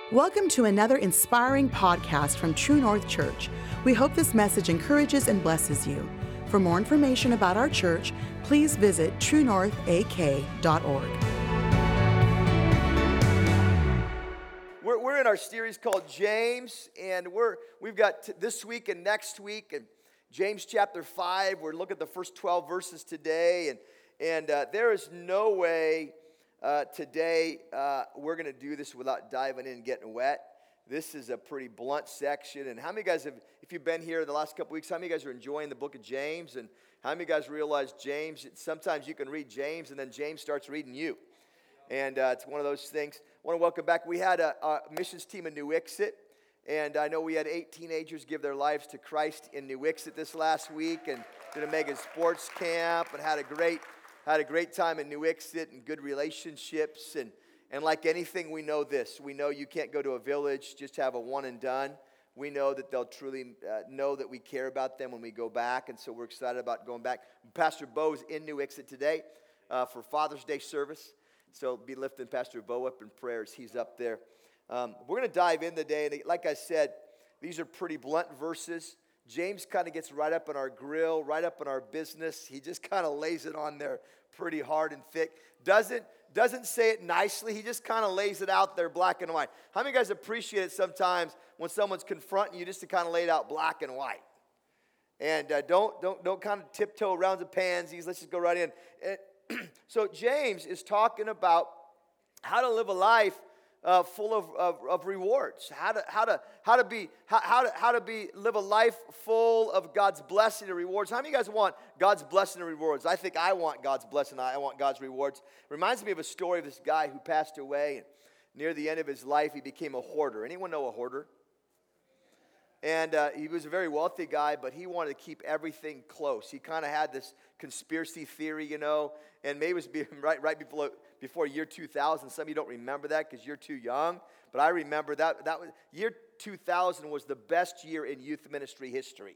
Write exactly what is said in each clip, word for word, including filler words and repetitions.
Welcome to another inspiring podcast from True North Church. We hope this message encourages and blesses you. For more information about our church, please visit true north a k dot org. We're, we're in our series called James, and we're, we've got t- this week and next week, and James chapter five. We're looking at the first twelve verses today, and, and uh, there is no way Uh, today, uh, we're going to do this without diving in and getting wet. This is a pretty blunt section. And how many guys have, if you've been here the last couple weeks, how many guys are enjoying the book of James? And how many guys realize James, sometimes you can read James and then James starts reading you. And uh, it's one of those things. I want to welcome back. We had a, a missions team in New Ixit. And I know we had eight teenagers give their lives to Christ in New Ixit this last week. And did a mega sports camp and had a great Had a great time in New Ixit and good relationships. And, and like anything, we know this. We know you can't go to a village, just have a one and done. We know that they'll truly uh, know that we care about them when we go back. And so we're excited about going back. Pastor Bo is in New Ixit today uh, for Father's Day service. So be lifting Pastor Bo up in prayers. He's up there. Um, we're going to dive in today. And like I said, these are pretty blunt verses. James kind of gets right up in our grill, right up in our business. He just kind of lays it on there pretty hard and thick. Doesn't, doesn't say it nicely. He just kind of lays it out there black and white. How many guys appreciate it sometimes when someone's confronting you just to kind of lay it out black and white? And uh, don't, don't, don't kind of tiptoe around the pansies. Let's just go right in. And so James is talking about how to live a life Uh, full of, of, of rewards, how to how to how to be how, how to how to be live a life full of God's blessing and rewards. How many of you guys want God's blessing and rewards? I think I want God's blessing. I want God's rewards. Reminds me of a story of this guy who passed away, and near the end of his life, he became a hoarder. Anyone know a hoarder? And uh, he was a very wealthy guy, but he wanted to keep everything close. He kind of had this conspiracy theory, you know, and maybe it was right right before before year two thousand. Some of you don't remember that because you're too young, but I remember that that was year two thousand was the best year in youth ministry history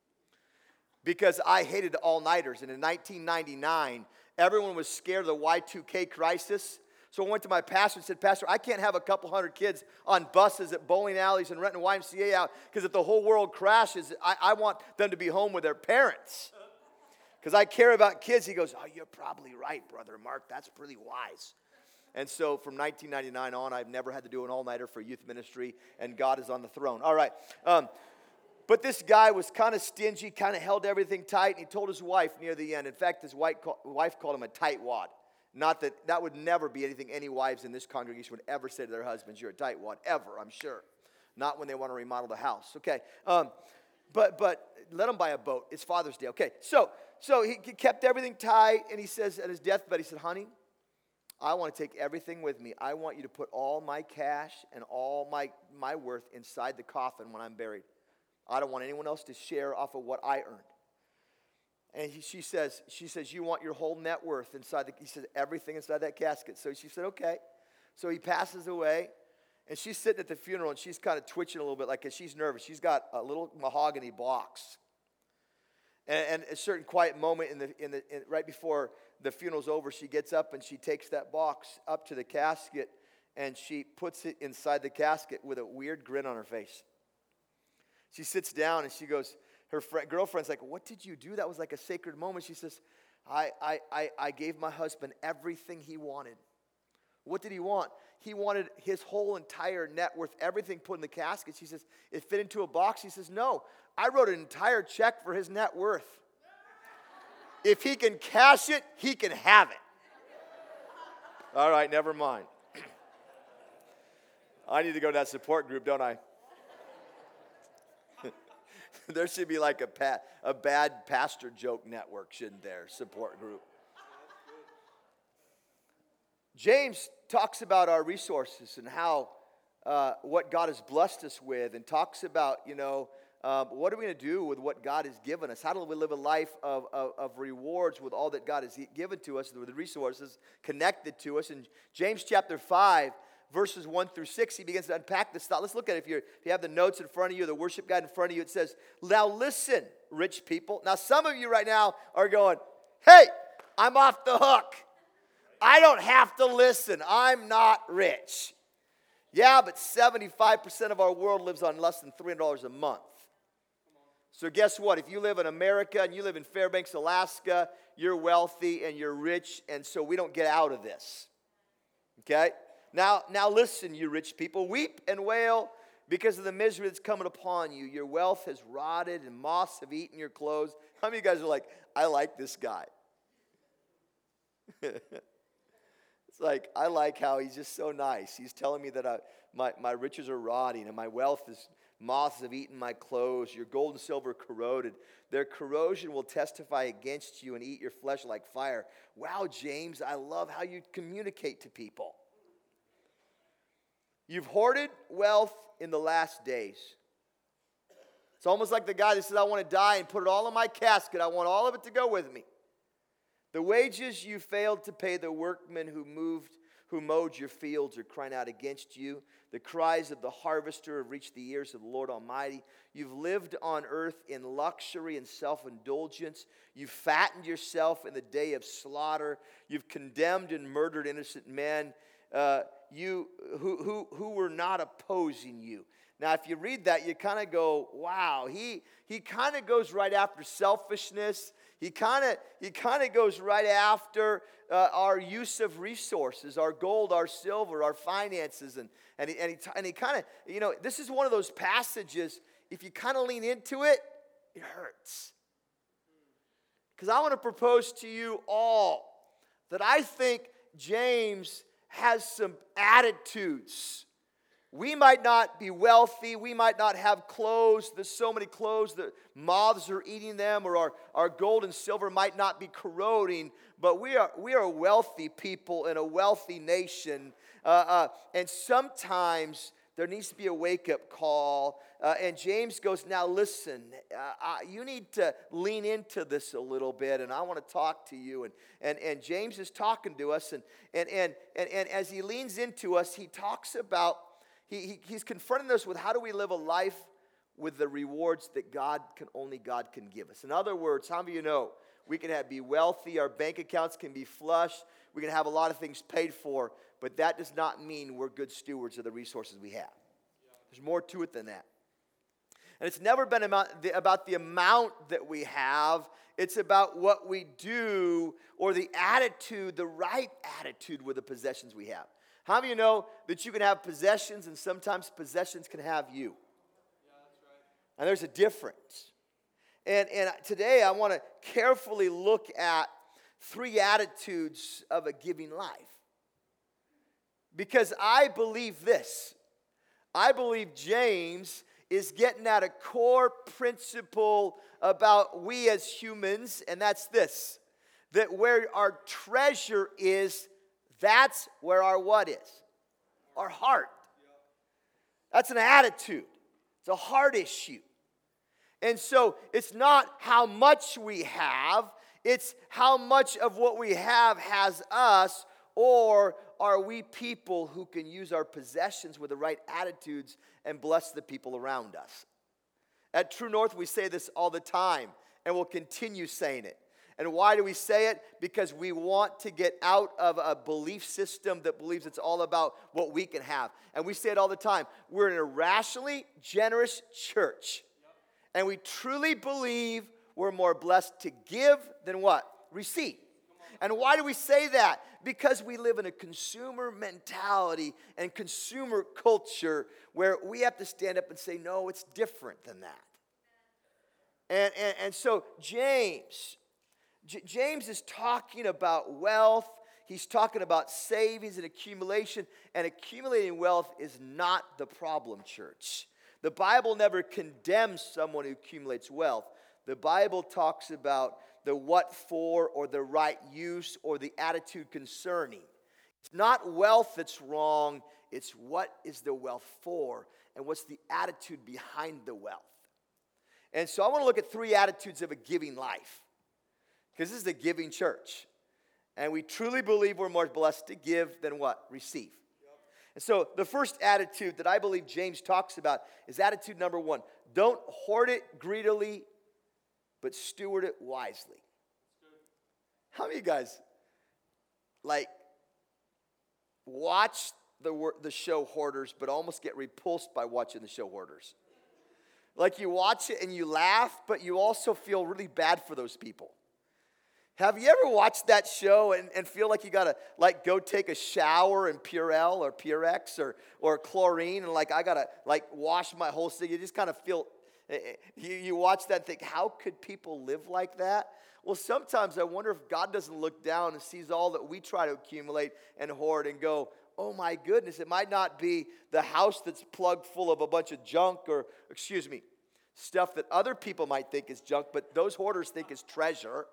because I hated all-nighters, and in nineteen ninety-nine, everyone was scared of the Y two K crisis. So I went to my pastor and said, Pastor, I can't have a couple hundred kids on buses at bowling alleys and renting Y M C A out because if the whole world crashes, I, I want them to be home with their parents because I care about kids. He goes, oh, you're probably right, Brother Mark. That's pretty wise. And so from nineteen ninety-nine on, I've never had to do an all-nighter for youth ministry, and God is on the throne. All right. Um, but this guy was kind of stingy, kind of held everything tight, and he told his wife near the end. In fact, his wife, wife called him a tightwad. Not that that would never be anything any wives in this congregation would ever say to their husbands, you're a tightwad, ever, I'm sure. Not when they want to remodel the house. Okay, um, but but let them buy a boat. It's Father's Day. Okay, so so he kept everything tight, and he says at his deathbed, he said, honey, I want to take everything with me. I want you to put all my cash and all my, my worth inside the coffin when I'm buried. I don't want anyone else to share off of what I earned. And he, she says, she says, you want your whole net worth inside the, he says, everything inside that casket. So she said, okay. So he passes away, and she's sitting at the funeral, and she's kind of twitching a little bit, like, cause she's nervous. She's got a little mahogany box. And, and a certain quiet moment in the, in the, in, right before the funeral's over, she gets up, and she takes that box up to the casket, and she puts it inside the casket with a weird grin on her face. She sits down, and she goes, her friend, girlfriend's like, what did you do? That was like a sacred moment. She says, I, I, I, I gave my husband everything he wanted. What did he want? He wanted his whole entire net worth, everything put in the casket. She says, it fit into a box. He says, no, I wrote an entire check for his net worth. If he can cash it, he can have it. All right, never mind. I need to go to that support group, don't I? There should be like a pa- a bad pastor joke network, shouldn't there? Support group. James talks about our resources and how uh, what God has blessed us with, and talks about, you know, um, what are we going to do with what God has given us? How do we live a life of, of, of rewards with all that God has given to us, with the resources connected to us? In James chapter five, verses one through six, he begins to unpack this thought. Let's look at it. If, you're, if you have the notes in front of you, the worship guide in front of you, it says, now listen, rich people. Now, some of you right now are going, hey, I'm off the hook. I don't have to listen. I'm not rich. Yeah, but seventy-five percent of our world lives on less than three hundred dollars a month. So guess what? If you live in America and you live in Fairbanks, Alaska, you're wealthy and you're rich, and so we don't get out of this. Okay? Now, now listen, you rich people. Weep and wail because of the misery that's coming upon you. Your wealth has rotted and moths have eaten your clothes. How many of you guys are like, I like this guy? It's like, I like how he's just so nice. He's telling me that I, my, my riches are rotting and my wealth is, moths have eaten my clothes. Your gold and silver corroded. Their corrosion will testify against you and eat your flesh like fire. Wow, James, I love how you communicate to people. You've hoarded wealth in the last days. It's almost like the guy that says, I want to die and put it all in my casket. I want all of it to go with me. The wages you failed to pay the workmen who moved, who mowed your fields are crying out against you. The cries of the harvester have reached the ears of the Lord Almighty. You've lived on earth in luxury and self-indulgence. You've fattened yourself in the day of slaughter. You've condemned and murdered innocent men uh, you who, who, who were not opposing you. Now, if you read that, you kind of go, wow, he, he kind of goes right after selfishness. He kind of he kind of goes right after uh, our use of resources, our gold, our silver, our finances. And, and he, and he, and he kind of, you know, this is one of those passages, if you kind of lean into it, it hurts. Because I want to propose to you all that I think James has some attitudes. We might not be wealthy. We might not have clothes. There's so many clothes that moths are eating them, or our, our gold and silver might not be corroding. But we are we are wealthy people in a wealthy nation. Uh, uh, and sometimes there needs to be a wake-up call. Uh, and James goes, now listen, uh, uh, you need to lean into this a little bit, and I want to talk to you. And and, and James is talking to us, and, and, and, and, and as he leans into us, he talks about, he, he he's confronting us with how do we live a life with the rewards that God can, only God can give us. In other words, how many of you know we can have, be wealthy, our bank accounts can be flush, we can have a lot of things paid for, but that does not mean we're good stewards of the resources we have. There's more to it than that. And it's never been about the, about the amount that we have. It's about what we do, or the attitude, the right attitude with the possessions we have. How many of you know that you can have possessions and sometimes possessions can have you? Yeah, that's right. And there's a difference. And, and today I want to carefully look at three attitudes of a giving life. Because I believe this. I believe James is getting at a core principle about we as humans, and that's this. That where our treasure is, that's where our what is? Our heart. That's an attitude. It's a heart issue. And so it's not how much we have, it's how much of what we have has us, or are we people who can use our possessions with the right attitudes and bless the people around us? At True North, we say this all the time, and we'll continue saying it. And why do we say it? Because we want to get out of a belief system that believes it's all about what we can have. And we say it all the time. We're an irrationally generous church. And we truly believe we're more blessed to give than what? Receive. And why do we say that? Because we live in a consumer mentality and consumer culture where we have to stand up and say, no, it's different than that. And, and, and so James, J- James is talking about wealth. He's talking about savings and accumulation. And accumulating wealth is not the problem, church. The Bible never condemns someone who accumulates wealth. The Bible talks about the what for, or the right use, or the attitude concerning. It's not wealth that's wrong, it's what is the wealth for, and what's the attitude behind the wealth. And so I want to look at three attitudes of a giving life, because this is a giving church. And we truly believe we're more blessed to give than what? Receive. Yep. And so the first attitude that I believe James talks about is attitude number one. Don't hoard it greedily, but steward it wisely. How many of you guys, like, watch the, wor- the show Hoarders, but almost get repulsed by watching the show Hoarders. Like you watch it and you laugh, but you also feel really bad for those people. Have you ever watched that show and, and feel like you gotta like go take a shower in Purell or Purex or or chlorine and like I gotta like wash my whole thing? You just kind of feel you, you watch that and think, how could people live like that? Well, sometimes I wonder if God doesn't look down and sees all that we try to accumulate and hoard and go, oh my goodness, it might not be the house that's plugged full of a bunch of junk or, excuse me, stuff that other people might think is junk, but those hoarders think is treasure.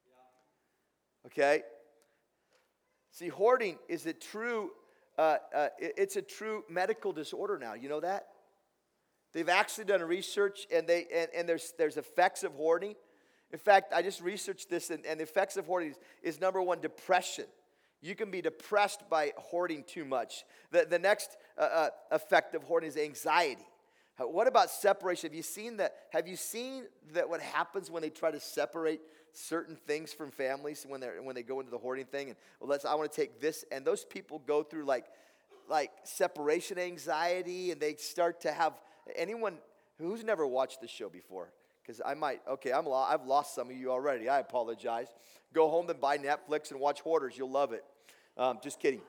Okay? See, hoarding is a true, uh, uh, it's a true medical disorder now. You know that? They've actually done research, and they and, and there's there's effects of hoarding. In fact, I just researched this, and, and the effects of hoarding is, is number one, depression. You can be depressed by hoarding too much. The, the next uh, uh, effect of hoarding is anxiety. What about separation? Have you seen that? Have you seen that what happens when they try to separate certain things from families when they when they go into the hoarding thing? And well, let's I want to take this, and those people go through like like separation anxiety, and they start to have anyone who's never watched the show before. Because I might, okay, I'm lo- I've lost some of you already. I apologize. Go home and buy Netflix and watch Hoarders. You'll love it. Um, just kidding.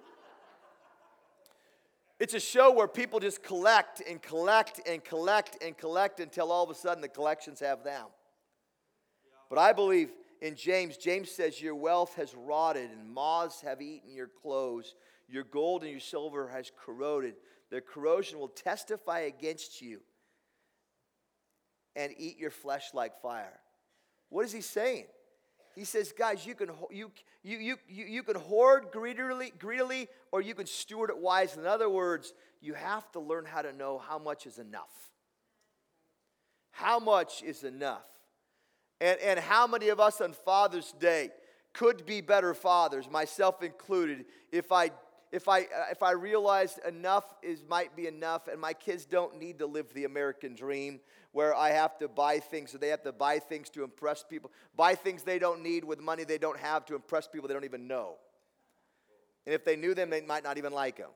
It's a show where people just collect and collect and collect and collect until all of a sudden the collections have them. But I believe in James, James says your wealth has rotted and moths have eaten your clothes. Your gold and your silver has corroded. Their corrosion will testify against you and eat your flesh like fire. What is he saying? He says, guys, you can you you you you, you can hoard greedily, greedily, or you can steward it wisely. In other words, you have to learn how to know how much is enough. How much is enough? And and how many of us on Father's Day could be better fathers, myself included, if I if I uh, if I realized enough is might be enough, and my kids don't need to live the American dream where I have to buy things, or they have to buy things to impress people, buy things they don't need with money they don't have to impress people they don't even know. And if they knew them, they might not even like them.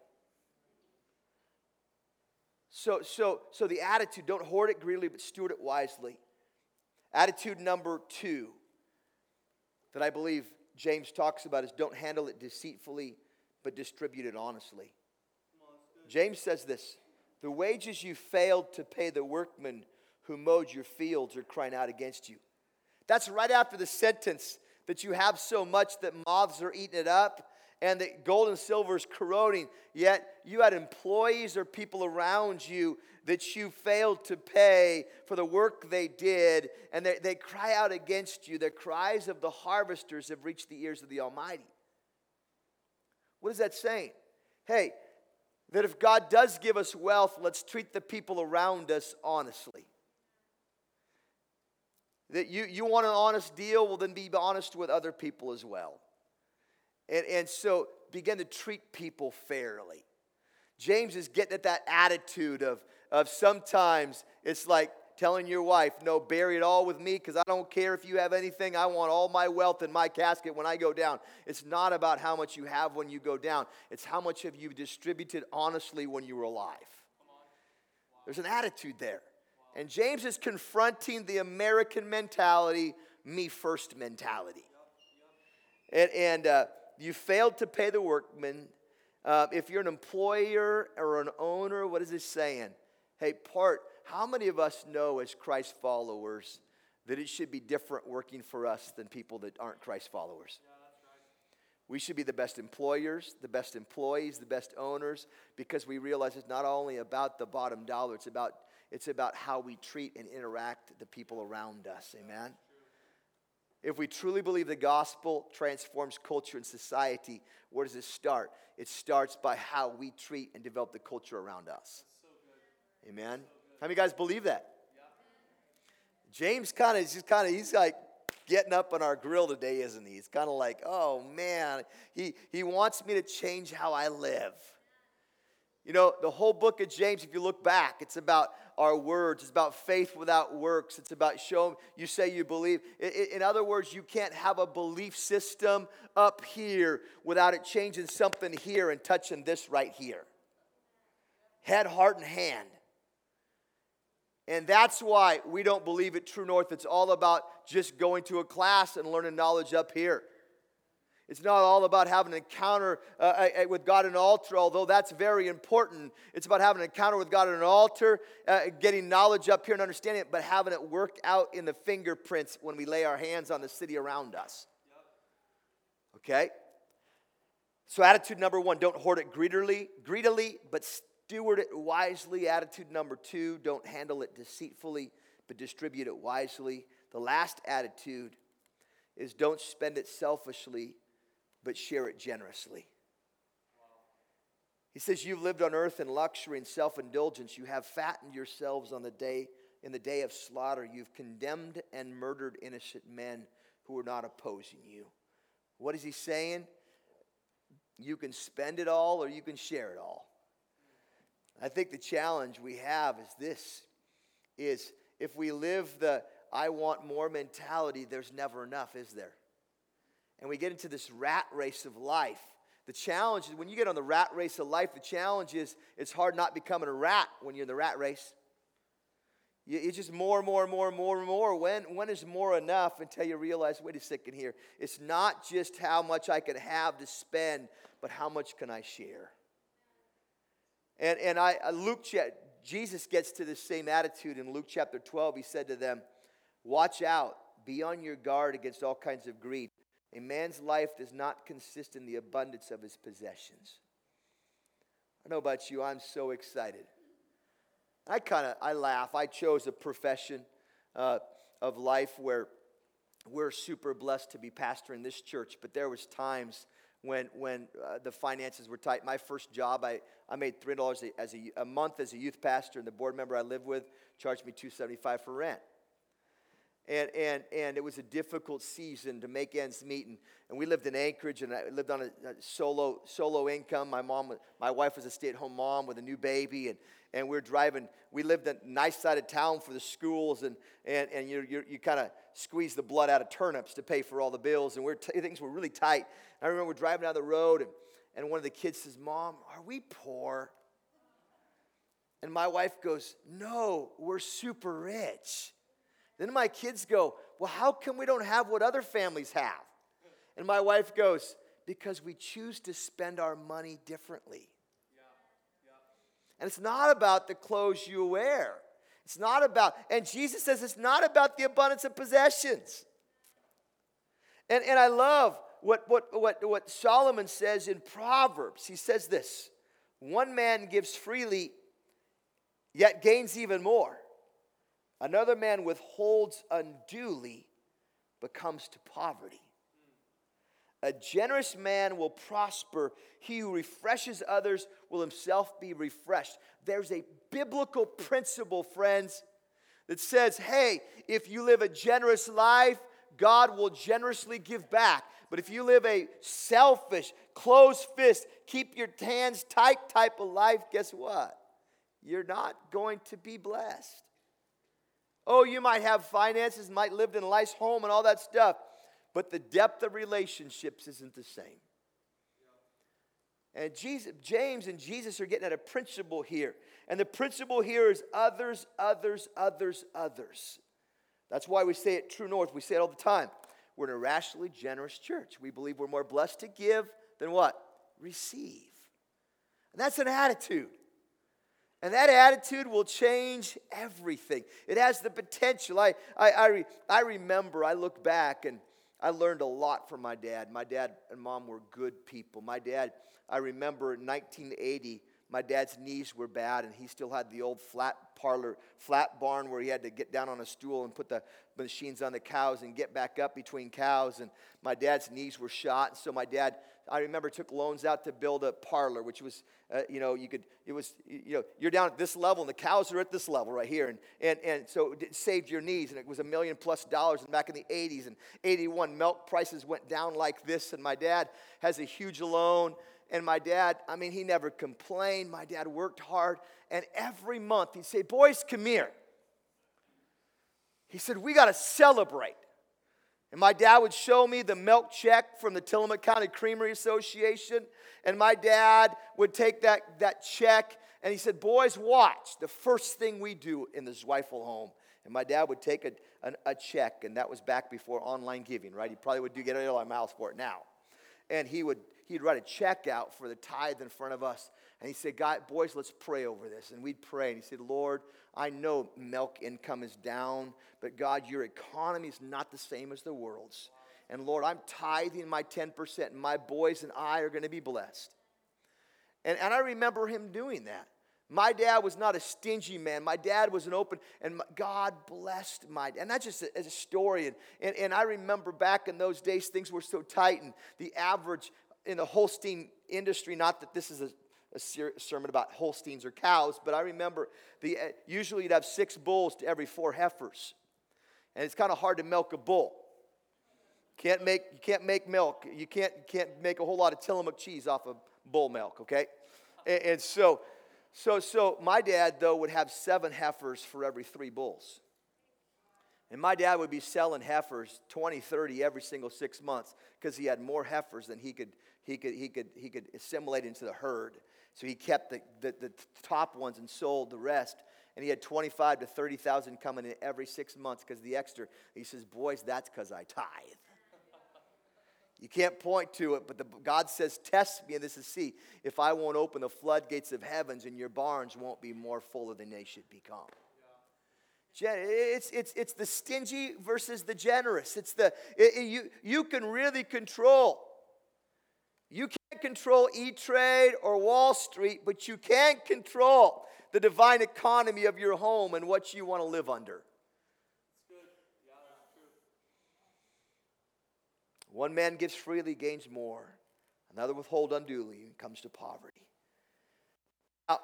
So, so, so the attitude, don't hoard it greedily, but steward it wisely. Attitude number two that I believe James talks about is don't handle it deceitfully, but distribute it honestly. James says this, the wages you failed to pay the workmen who mowed your fields are crying out against you. That's right after the sentence that you have so much that moths are eating it up and that gold and silver is corroding, yet you had employees or people around you that you failed to pay for the work they did, and they, they cry out against you. The cries of the harvesters have reached the ears of the Almighty. What is that saying? Hey, that if God does give us wealth, let's treat the people around us honestly. That you, you want an honest deal, well then be honest with other people as well. And, and so begin to treat people fairly. James is getting at that attitude of, of sometimes it's like telling your wife, no, bury it all with me because I don't care if you have anything. I want all my wealth in my casket when I go down. It's not about how much you have when you go down. It's how much have you distributed honestly when you were alive. There's an attitude there. And James is confronting the American mentality, me first mentality. And, and uh, you failed to pay the workmen. Uh, if you're an employer or an owner, what is it saying? Hey, part, how many of us know as Christ followers that it should be different working for us than people that aren't Christ followers? Yeah, that's right. We should be the best employers, the best employees, the best owners, because we realize it's not only about the bottom dollar, it's about It's about how we treat and interact the people around us. Amen? If we truly believe the gospel transforms culture and society, where does it start? It starts by how we treat and develop the culture around us. Amen? How many guys believe that? James kind of, just kind of, he's like getting up on our grill today, isn't he? He's kind of like, oh man, he, he wants me to change how I live. You know, the whole book of James, if you look back, it's about our words. It's about faith without works. It's about showing you say you believe. In other words, you can't have a belief system up here without it changing something here and touching this right here. Head, heart, and hand. And that's why we don't believe at True North. It's all about just going to a class and learning knowledge up here. It's not all about having an encounter uh, with God at an altar, although that's very important. It's about having an encounter with God at an altar, uh, getting knowledge up here and understanding it, but having it work out in the fingerprints when we lay our hands on the city around us. Okay? So attitude number one, don't hoard it greedily, greedily, but steward it wisely. Attitude number two, don't handle it deceitfully, but distribute it wisely. The last attitude is don't spend it selfishly, but share it generously. He says, you've lived on earth in luxury and self-indulgence. You have fattened yourselves on the day, in the day of slaughter. You've condemned and murdered innocent men who are not opposing you. What is he saying? You can spend it all or you can share it all. I think the challenge we have is this, is if we live the I want more mentality, there's never enough, is there? And we get into this rat race of life. The challenge is when you get on the rat race of life, the challenge is it's hard not becoming a rat when you're in the rat race. You, it's just more, more, more, more, more. When, when is more enough until you realize, wait a second here. It's not just how much I can have to spend, but how much can I share? And, and I, Luke, Jesus gets to the same attitude in Luke chapter twelve. He said to them, watch out, be on your guard against all kinds of greed. A man's life does not consist in the abundance of his possessions. I don't know about you, I'm so excited. I kind of, I laugh. I chose a profession uh, of life where we're super blessed to be pastoring this church, but there was times when when uh, the finances were tight. My first job, I, I made three hundred dollars a, as a, a month as a youth pastor, and the board member I lived with charged me two hundred seventy-five dollars for rent. And and and it was a difficult season to make ends meet. And, and we lived in Anchorage, and I lived on a, a solo solo income. My mom, my wife was a stay-at-home mom with a new baby, and, and we were driving. We lived in a nice side of town for the schools, and and and you you you kind of squeeze the blood out of turnips to pay for all the bills, and we're t- things were really tight. And I remember we're driving down the road, and, and one of the kids says, "Mom, are we poor?" And my wife goes, "No, we're super rich." Then my kids go, well, how come we don't have what other families have? And my wife goes, because we choose to spend our money differently. Yeah, yeah. And it's not about the clothes you wear. It's not about, and Jesus says it's not about the abundance of possessions. And, and I love what, what, what, what Solomon says in Proverbs. He says this, one man gives freely, yet gains even more. Another man withholds unduly, but comes to poverty. A generous man will prosper. He who refreshes others will himself be refreshed. There's a biblical principle, friends, that says, hey, if you live a generous life, God will generously give back. But if you live a selfish, closed fist, keep your hands tight type of life, guess what? You're not going to be blessed. Oh, you might have finances, might live in a nice home and all that stuff, but the depth of relationships isn't the same. And Jesus, James and Jesus are getting at a principle here. And the principle here is others, others, others, others. That's why we say at True North, we say it all the time. We're an irrationally generous church. We believe we're more blessed to give than what? Receive. And that's an attitude. And that attitude will change everything. It has the potential. I, I, I, re, I remember, I look back, and I learned a lot from my dad. My dad and mom were good people. My dad, I remember in nineteen eighty, my dad's knees were bad, and he still had the old flat parlor, flat barn where he had to get down on a stool and put the machines on the cows and get back up between cows. And my dad's knees were shot, and so my dad, I remember, took loans out to build a parlor, which was, uh, you know, you could, it was, you know, you're down at this level, and the cows are at this level right here, and and and so it saved your knees, and it was a million plus dollars. And back in the eighties and eighty-one, milk prices went down like this, and my dad has a huge loan. And my dad, I mean, he never complained. My dad worked hard. And every month he'd say, boys, come here. He said, we got to celebrate. And my dad would show me the milk check from the Tillamook County Creamery Association. And my dad would take that, that check and he said, boys, watch. The first thing we do in the Zweifel home. And my dad would take a, a, a check, and that was back before online giving, right? He probably would do get a lot of miles for it now. And he would he'd write a check out for the tithe in front of us. And he said, God, boys, let's pray over this. And we'd pray. And he said, Lord, I know milk income is down, but God, your economy is not the same as the world's. And Lord, I'm tithing my ten percent, and my boys and I are going to be blessed. And, and I remember him doing that. My dad was not a stingy man. My dad was an open, and my, God blessed my dad. And that's just a, as a story. And, and, and I remember back in those days, things were so tight, and the average in the Holstein industry, not that this is a, a ser- sermon about Holsteins or cows, but I remember the uh, usually you'd have six bulls to every four heifers. And it's kind of hard to milk a bull. Can't make, you can't make milk. You can't, you can't make a whole lot of Tillamook cheese off of bull milk, okay? And, and so... So, so my dad, though, would have seven heifers for every three bulls. And my dad would be selling heifers twenty, thirty every single six months because he had more heifers than he could, he could, he could, he could assimilate into the herd. So he kept the, the, the top ones and sold the rest. And he had twenty-five to thirty thousand coming in every six months because the extra. He says, boys, that's because I tithe. You can't point to it, but the, God says, test me, and this is see, if I won't open the floodgates of heavens and your barns won't be more fuller than they should become. Yeah. It's, it's, it's the stingy versus the generous. It's the, it, it, you, you can really control. You can't control E-Trade or Wall Street, but you can control the divine economy of your home and what you want to live under. One man gives freely, gains more. Another withhold unduly and comes to poverty. Now,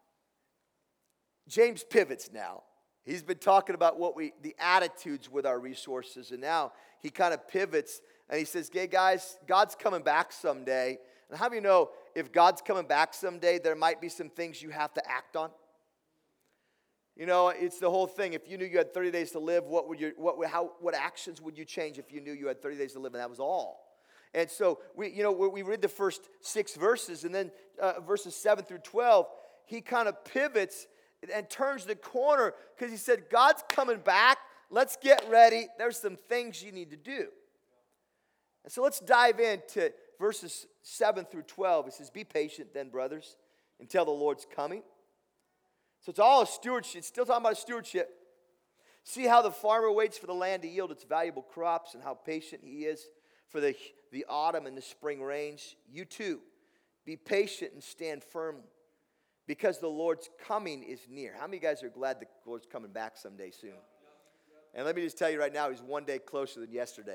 James pivots now. He's been talking about what we, the attitudes with our resources, and now he kind of pivots and he says, hey guys, God's coming back someday. And how do you know if God's coming back someday, there might be some things you have to act on? You know, it's the whole thing. If you knew you had thirty days to live, what would you, what, how, what actions would you change if you knew you had thirty days to live, and that was all? And so we, you know, we read the first six verses, and then uh, verses seven through twelve, he kind of pivots and turns the corner because he said, God's coming back. Let's get ready. There's some things you need to do. And so let's dive into verses seven through twelve. It says, be patient then, brothers, until the Lord's coming. So it's all a stewardship. It's still talking about a stewardship. See how the farmer waits for the land to yield its valuable crops and how patient he is for the, the autumn and the spring rains. You too, be patient and stand firm because the Lord's coming is near. How many of you guys are glad the Lord's coming back someday soon? And let me just tell you right now, he's one day closer than yesterday.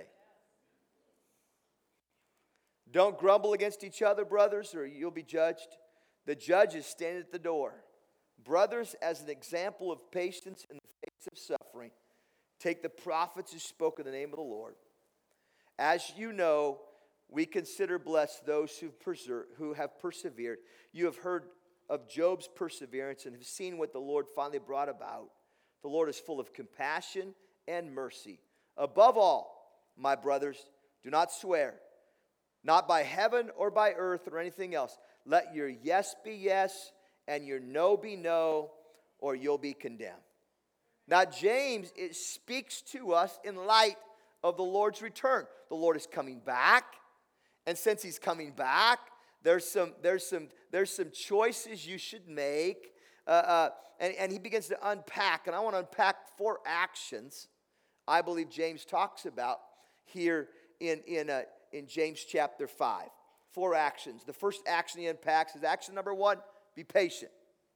Don't grumble against each other, brothers, or you'll be judged. The judge is standing at the door. Brothers, as an example of patience in the face of suffering, take the prophets who spoke in the name of the Lord. As you know, we consider blessed those who, perser- who have persevered. You have heard of Job's perseverance and have seen what the Lord finally brought about. The Lord is full of compassion and mercy. Above all, my brothers, do not swear, not by heaven or by earth or anything else. Let your yes be yes and your no be no, or you'll be condemned. Now, James, it speaks to us in light of the Lord's return. The Lord is coming back, and since he's coming back, there's some, there's some, there's some choices you should make. Uh, uh, and, and he begins to unpack, and I want to unpack four actions I believe James talks about here in, in, uh, in James chapter five. Four actions. The first action he unpacks is action number one, be patient.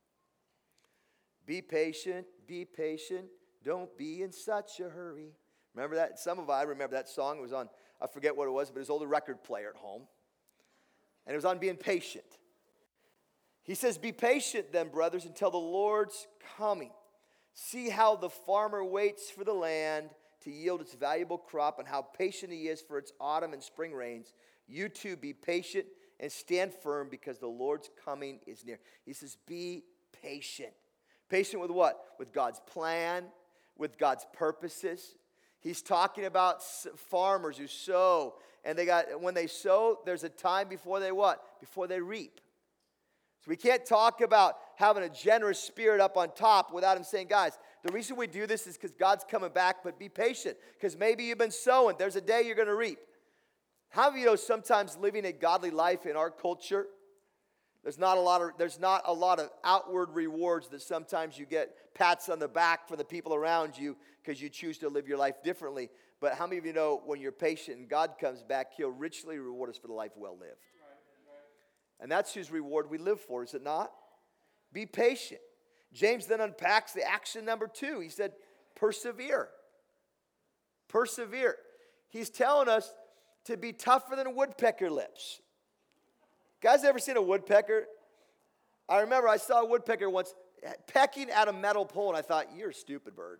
Be patient, be patient, don't be in such a hurry. Remember that? Some of I remember that song. It was on, I forget what it was, but it was an old record player at home. And it was on being patient. He says, be patient then, brothers, until the Lord's coming. See how the farmer waits for the land to yield its valuable crop and how patient he is for its autumn and spring rains. You too be patient and stand firm because the Lord's coming is near. He says, be patient. Patient with what? With God's plan, with God's purposes. He's talking about farmers who sow, and they got when they sow, there's a time before they what? Before they reap. So we can't talk about having a generous spirit up on top without him saying, guys, the reason we do this is because God's coming back, but be patient. Because maybe you've been sowing. There's a day you're going to reap. How of you know sometimes living a godly life in our culture, there's not a lot of there's not a lot of outward rewards that sometimes you get pats on the back for the people around you because you choose to live your life differently. But how many of you know when you're patient and God comes back, he'll richly reward us for the life well lived? And that's whose reward we live for, is it not? Be patient. James then unpacks the action number two. He said, persevere. Persevere. He's telling us to be tougher than woodpecker lips. Guys ever seen a woodpecker? I remember I saw a woodpecker once pecking at a metal pole, and I thought, you're a stupid bird.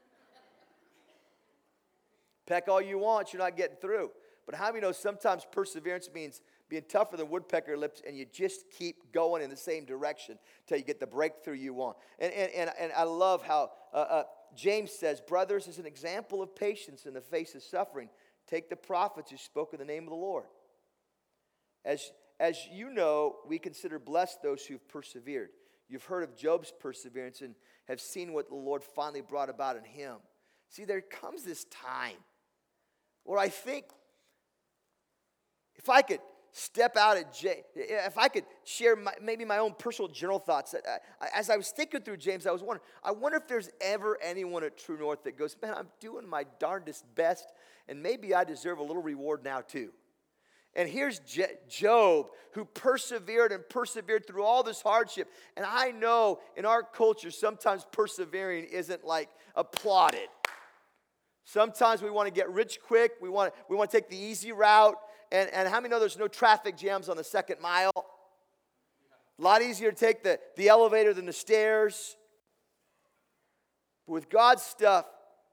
Peck all you want, you're not getting through. But how many know sometimes perseverance means being tougher than woodpecker lips, and you just keep going in the same direction until you get the breakthrough you want. And, and, and, and I love how uh, uh, James says, brothers, as an example of patience in the face of suffering, take the prophets who spoke in the name of the Lord. As, as you know, we consider blessed those who've persevered. You've heard of Job's perseverance and have seen what the Lord finally brought about in him. See, there comes this time where I think if I could step out of James, if I could share my, maybe my own personal general thoughts. As I was thinking through James, I was wondering, I wonder if there's ever anyone at True North that goes, man, I'm doing my darndest best, and maybe I deserve a little reward now too. And here's Je- Job, who persevered and persevered through all this hardship. And I know in our culture, sometimes persevering isn't like applauded. Sometimes we want to get rich quick. We want, we want to take the easy route. And, and how many know there's no traffic jams on the second mile? A lot easier to take the, the elevator than the stairs. But with God's stuff,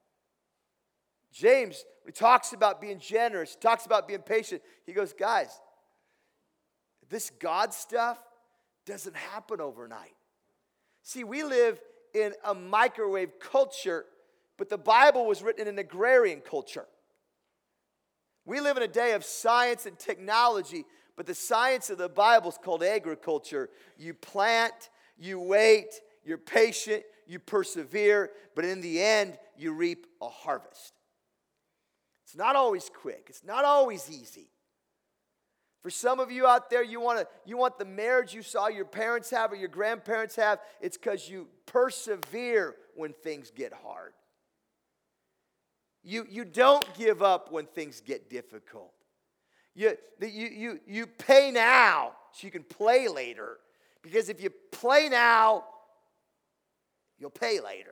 James, when he talks about being generous, he talks about being patient, he goes, guys, this God stuff doesn't happen overnight. See, we live in a microwave culture, but the Bible was written in an agrarian culture. We live in a day of science and technology, but the science of the Bible is called agriculture. You plant, you wait, you're patient, you persevere, but in the end, you reap a harvest. It's not always quick. It's not always easy. For some of you out there, you want to you want the marriage you saw your parents have or your grandparents have. It's because you persevere when things get hard. You, you don't give up when things get difficult. You, you, you, you pay now so you can play later. Because if you play now, you'll pay later.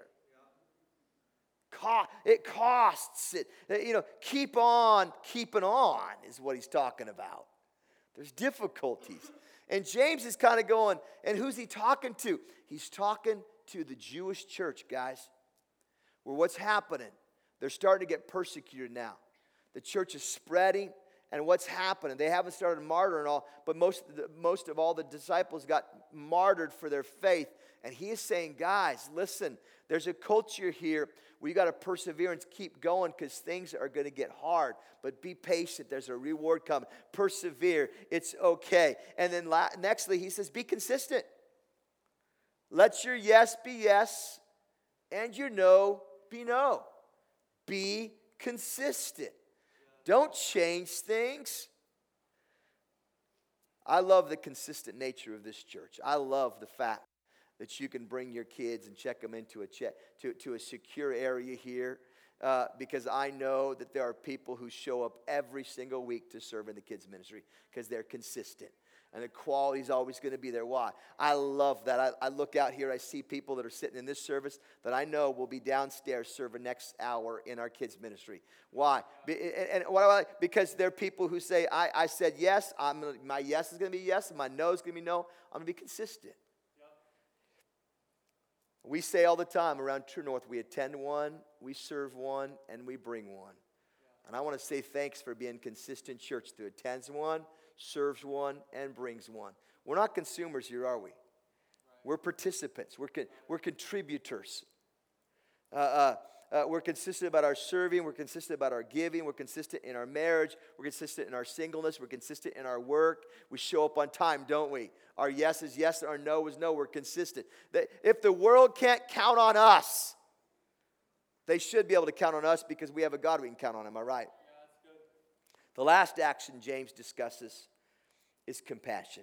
It costs it. You know, keep on keeping on is what he's talking about. There's difficulties. And James is kind of going, and who's he talking to? He's talking to the Jewish church, guys. Where what's happening? They're starting to get persecuted now. The church is spreading, and what's happening? They haven't started martyring all, but most, most of all the disciples got martyred for their faith. And he is saying, guys, listen, there's a culture here where you got to persevere and keep going because things are going to get hard. But be patient. There's a reward coming. Persevere. It's okay. And then la- nextly, he says, be consistent. Let your yes be yes, and your no be no. Be consistent. Don't change things. I love the consistent nature of this church. I love the fact that you can bring your kids and check them into a check, to, to a secure area here uh, because I know that there are people who show up every single week to serve in the kids ministry because they're consistent. And the quality is always going to be there. Why? I love that. I, I look out here, I see people that are sitting in this service that I know will be downstairs serving next hour in our kids' ministry. Why? Be, and, and what do I like? Because they're people who say, I, I said yes, I'm gonna, my yes is going to be yes, and my no is going to be no. I'm going to be consistent. Yep. We say all the time around True North, we attend one, we serve one, and we bring one. Yeah. And I want to say thanks for being consistent church that attends one, serves one, and brings one. We're not consumers here, are we? We're participants. We're, con- we're contributors. Uh, uh, uh, we're consistent about our serving. We're consistent about our giving. We're consistent in our marriage. We're consistent in our singleness. We're consistent in our work. We show up on time, don't we? Our yes is yes, our no is no. We're consistent. That if the world can't count on us, they should be able to count on us because we have a God we can count on. Am I right? Yeah, that's good. The last action James discusses is compassion.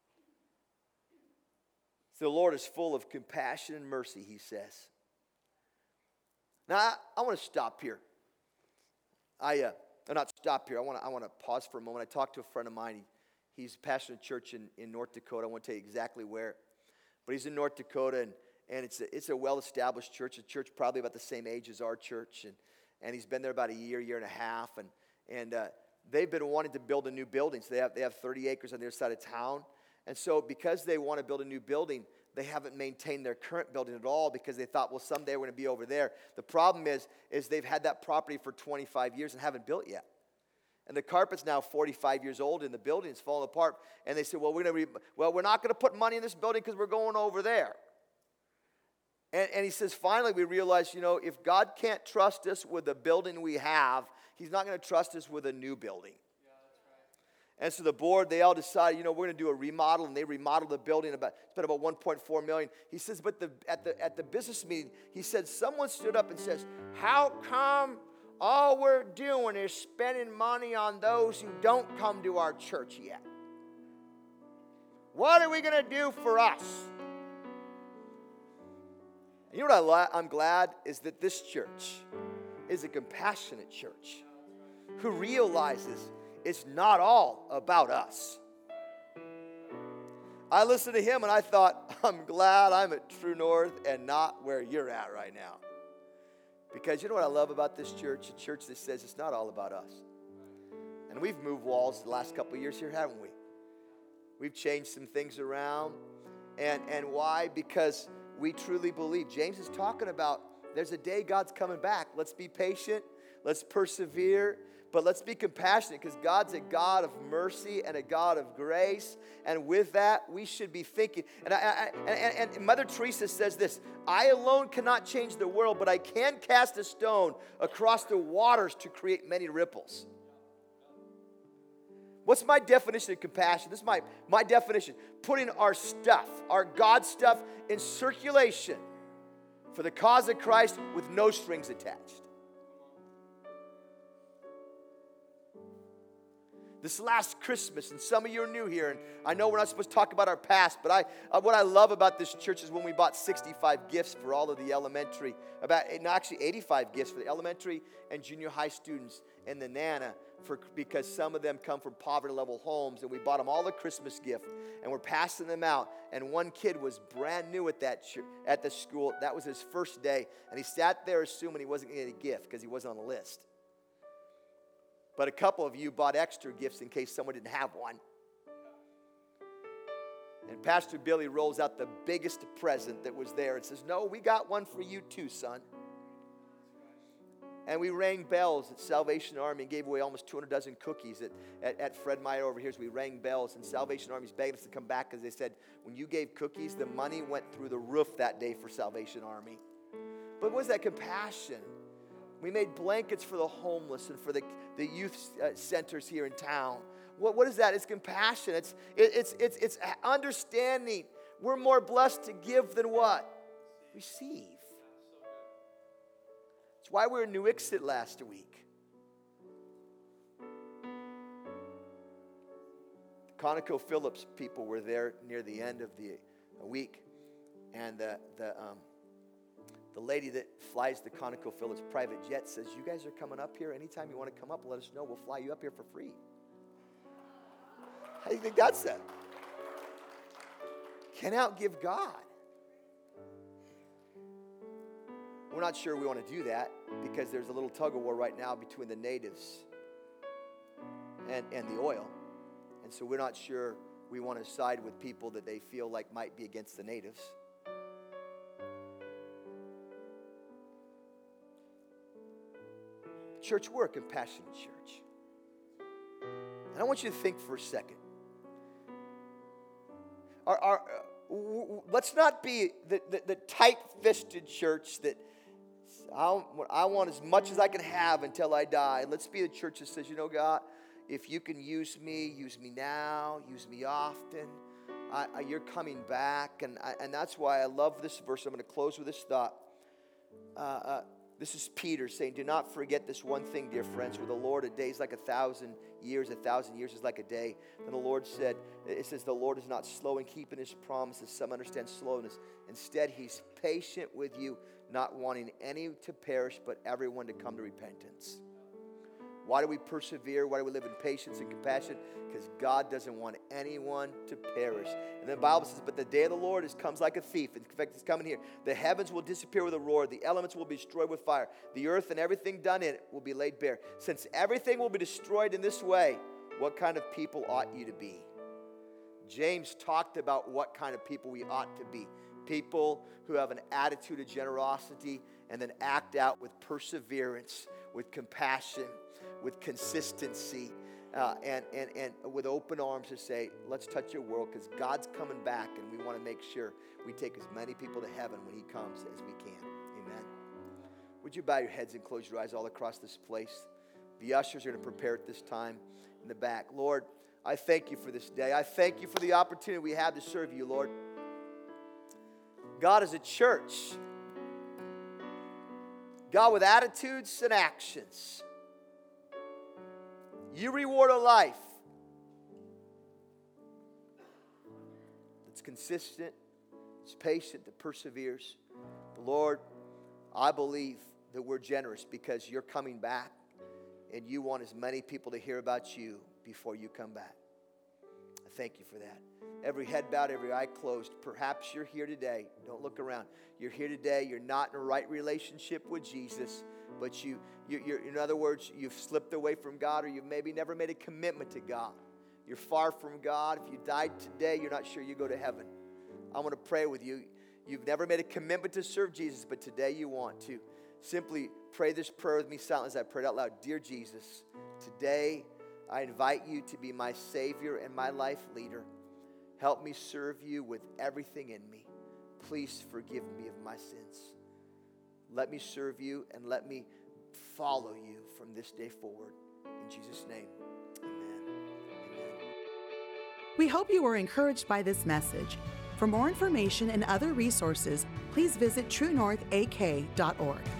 The Lord is full of compassion and mercy, he says. Now, I, I want to stop here. I, uh, not stop here. I want to I want to pause for a moment. I talked to a friend of mine. He, he's pastor of a church in, in North Dakota. I won't tell you exactly where. But he's in North Dakota, and, and it's a, it's a well-established church, a church probably about the same age as our church. And, and he's been there about a year, year and a half. And, and uh, they've been wanting to build a new building. So they have, they have thirty acres on the other side of town. And so because they want to build a new building, they haven't maintained their current building at all because they thought, well, someday we're going to be over there. The problem is, is they've had that property for twenty-five years and haven't built yet. And the carpet's now forty-five years old and the building is falling apart. And they said, well, we're going to re- well, we're not going to put money in this building because we're going over there. And, and he says, finally, we realized, you know, if God can't trust us with the building we have, he's not going to trust us with a new building. And so the board, they all decided, you know, we're going to do a remodel, and they remodeled the building. About spent about one point four million dollars. He says, but the, at the at the business meeting, he said, someone stood up and says, how come all we're doing is spending money on those who don't come to our church yet? What are we going to do for us? And you know what I, I'm glad is that this church is a compassionate church who realizes it's not all about us. I listened to him and I thought, I'm glad I'm at True North and not where you're at right now. Because you know what I love about this church? A church that says it's not all about us. And we've moved walls the last couple of years here, haven't we? We've changed some things around. And, and why? Because we truly believe. James is talking about there's a day God's coming back. Let's be patient. Let's persevere. But let's be compassionate because God's a God of mercy and a God of grace. And with that, we should be thinking. And, I, I, and, and Mother Teresa says this, I alone cannot change the world, but I can cast a stone across the waters to create many ripples. What's my definition of compassion? This is my, my definition. Putting our stuff, our God stuff, in circulation for the cause of Christ with no strings attached. This last Christmas, and some of you are new here, and I know we're not supposed to talk about our past, but I, uh, what I love about this church is when we bought sixty-five gifts for all of the elementary, about no, actually eighty-five gifts for the elementary and junior high students in the Nana, for, because some of them come from poverty-level homes, and we bought them all a Christmas gift, and we're passing them out, and one kid was brand new at that ch- at the school. That was his first day, and he sat there assuming he wasn't going to get a gift because he wasn't on the list. But a couple of you bought extra gifts in case someone didn't have one. And Pastor Billy rolls out the biggest present that was there and says, no, we got one for you too, son. And we rang bells at Salvation Army and gave away almost two hundred dozen cookies at, at, at Fred Meyer over here. So we rang bells, and Salvation Army's begged us to come back because they said, when you gave cookies, the money went through the roof that day for Salvation Army. But what was that compassion? We made blankets for the homeless and for the, the youth uh, centers here in town. What, what is that? It's compassion. It's, it, it's, it's, it's understanding. We're more blessed to give than what? Receive. That's why we were in New Ixit last week. The ConocoPhillips people were there near the end of the week. And the... the um, The lady that flies the ConocoPhillips private jet says, you guys are coming up here. Anytime you want to come up, let us know. We'll fly you up here for free. How do you think that's said? Can't outgive God. We're not sure we want to do that because there's a little tug of war right now between the natives and, and the oil. And so we're not sure we want to side with people that they feel like might be against the natives. Church, we're a compassionate church. And I want you to think for a second. our, our uh, w- w- let's not be the, the, the tight-fisted church that I, I want as much as I can have until I die. Let's be the church that says, you know, God, if you can use me, use me now, use me often. I, I, you're coming back, and I, and that's why I love this verse. I'm going to close with this thought. Uh, uh, this is Peter saying, do not forget this one thing, dear friends. With the Lord, a day is like a thousand years. A thousand years is like a day. And the Lord said, it says, the Lord is not slow in keeping his promises. Some understand slowness. Instead, he's patient with you, not wanting any to perish, but everyone to come to repentance. Why do we persevere? Why do we live in patience and compassion? Because God doesn't want anyone to perish. And the Bible says, but the day of the Lord is, comes like a thief. In fact, it's coming here. The heavens will disappear with a roar. The elements will be destroyed with fire. The earth and everything done in it will be laid bare. Since everything will be destroyed in this way, what kind of people ought you to be? James talked about what kind of people we ought to be. People who have an attitude of generosity and then act out with perseverance, with compassion, with consistency, uh, and, and, and with open arms to say, let's touch your world because God's coming back and we want to make sure we take as many people to heaven when he comes as we can. Amen. Would you bow your heads and close your eyes all across this place? The ushers are going to prepare at this time in the back. Lord, I thank you for this day. I thank you for the opportunity we have to serve you, Lord. God is a church. God with attitudes and actions. You reward a life that's consistent, that's patient, that perseveres. But Lord, I believe that we're generous because you're coming back and you want as many people to hear about you before you come back. I thank you for that. Every head bowed, every eye closed. Perhaps you're here today. Don't look around. You're here today. You're not in a right relationship with Jesus. But you, you you're, in other words, you've slipped away from God, or you've maybe never made a commitment to God. You're far from God. If you died today, you're not sure you go to heaven. I want to pray with you. You've never made a commitment to serve Jesus, but today you want to. Simply pray this prayer with me silently as I pray it out loud. Dear Jesus, today I invite you to be my Savior and my life leader. Help me serve you with everything in me. Please forgive me of my sins. Let me serve you and let me follow you from this day forward. In Jesus' name, amen. Amen. We hope you were encouraged by this message. For more information and other resources, please visit true north a k dot org.